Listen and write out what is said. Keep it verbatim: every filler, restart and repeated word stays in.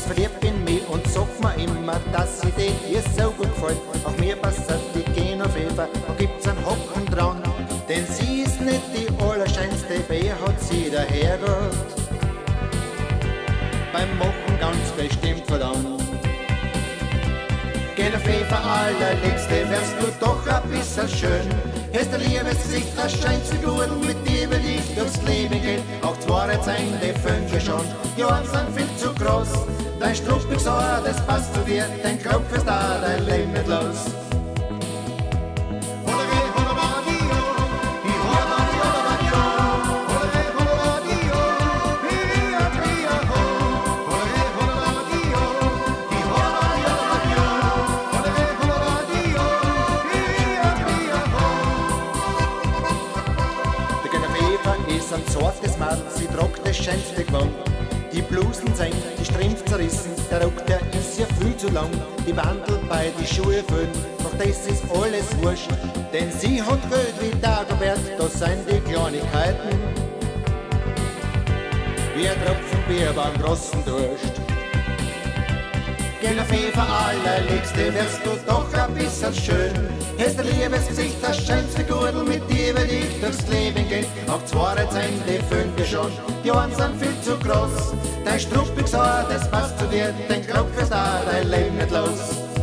verliebt in mich und sagt mir immer, dass sie dir ihr so gut gefällt. Auch mir passt die Genoveva, da gibt's einen Hocken dran. Denn sie ist nicht die allerschönste, bei ihr hat sie der Herrgott beim Machen ganz bestimmt verdammt. Genoveva, allerliebste, wärst du doch ein bisschen schön. Hast ein liebes Gesicht, das scheint so gut, mit dir will ich durchs Leben gehen. Auch zwei sein, die fünf schon, die Ohren sind viel zu groß. Dein struppiges Haar, das passt zu dir, dein Kopf ist da, dein Leben nicht los. Ist ein zartes Mann, sie tragt das schönste Gewand. Die Blusen sind, die Strümpfe zerrissen, der Rock, der ist ja viel zu lang. Die Wandel bei die Schuhe füllen, doch das ist alles wurscht. Denn sie hat Geld wie Dagobert, das sind die Kleinigkeiten. Wie ein Tropfen Bier beim großen Durst. Genoveva, allerliebste, wärst du doch ein bisschen schön. Hast ein liebes Gesicht, das schönste Gudel, mit dir will ich durchs Leben gehen. Auch zwei sind die fünf schon, die Ohren sind viel zu groß. Dein struppiges Haar, das passt zu dir, dein Kopf ist da, dein Leben nicht los.